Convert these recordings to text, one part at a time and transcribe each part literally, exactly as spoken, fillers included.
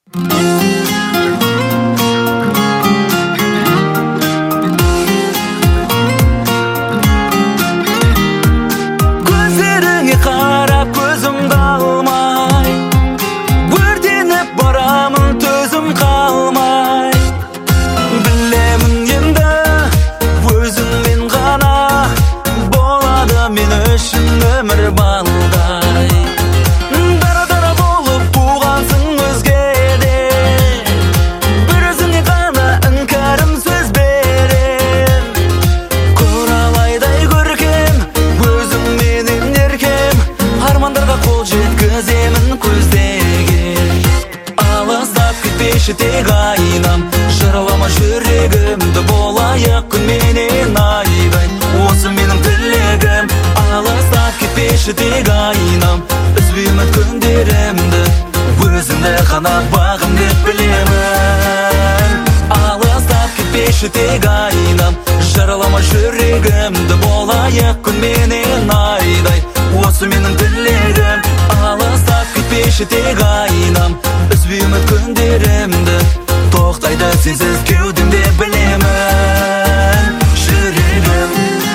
Көздеріңе қарап көзім қалмай, өртеніп барамын төзім қалмай. Білемін енді өзіңмен ғана болады мен үшін өмір балдай. Дара-дара болып туғансың өзгеде, бір өзіңе ғана іңкәрім сөз берем. Құралайдай көркем, өзіңменен еркем, армандарға қол жеткіземін көздеген. Алыстап кетпеші тек айнам, жырлама жүрегімді, болайық күнменен айдай. Осы менің тілегім, алыстап кетпеші тек айнам, үзбей үміт күндерімді, өзіңді ғана бағым деп білемін. Алыстап кетпеші тек айнам, жырлама жүрегімді, болайық күнменен айдай. Осы менің тілегім, алыстап кетпеші тек айнам, үзбей үміт күндерімді, тоқтайды сенсіз кеудемде білемін. Жүрегім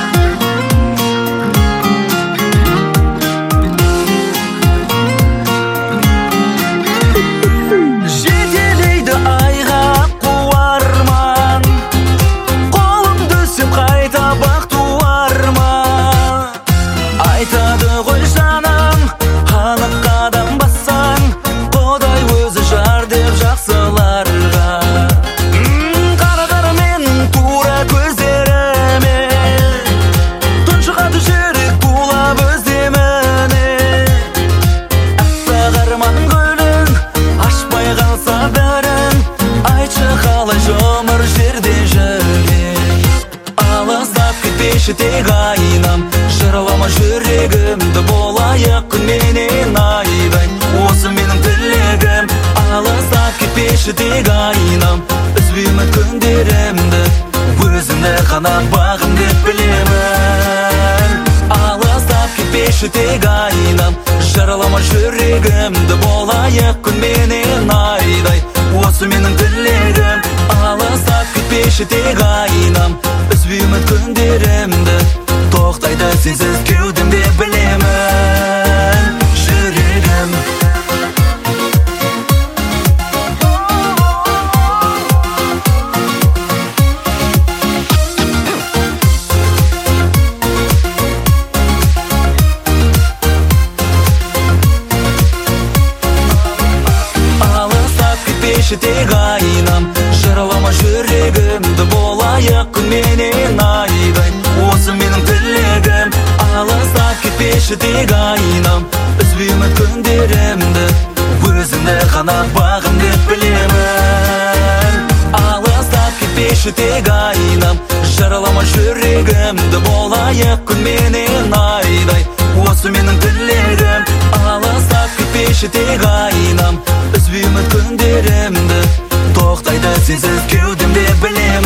жетелейді айға қуарман, қолымды сен қайта бақ туарма. Айтады ғой жаным, анық қадам бассаң, Құдай өзі жар деп жақсыларға. Қара-қара менің тура көздеріме, тұншығады жүрек тулап өземіне. Аппақ арман гүлін ашпай қалса бәрін, айтшы қалай жұмыр жерде жүрген. Алыстап кетпеші тек айнам, жырлама жүрегімді, болайық күнменен айдай. Осы менің тілегім, алыстап кетпеші тек айнам, үзбей үміт күндерімді, өзіңді ғана бағым деп білемін. Алыстап кетпеші тек айнам, жырлама жүрегімді, болайық күнменен айдай. Осы менің тілегім, алыстап кетпеші тек айнам, үзбей үміт күндерімді, тоқтайды сенсіз кеудемде білемін. Жүрегім кетпеші тек айнам, жырлама жүрегімді, болайық күнменен айдай. Осы менің тілегім, алыстап кетпеші тек айнам, үзбей үміт күндерімді, өзіңді ғана бағым деп білемін. Алыстап кетпеші тек айнам, жырлама жүрегімді, болайық күнменен айдай. Осы менің тілегім, алыстап кетпеші тек айнам, үзбей үміт күндерімді, тоқтайды сенсіз кеудемде білемін.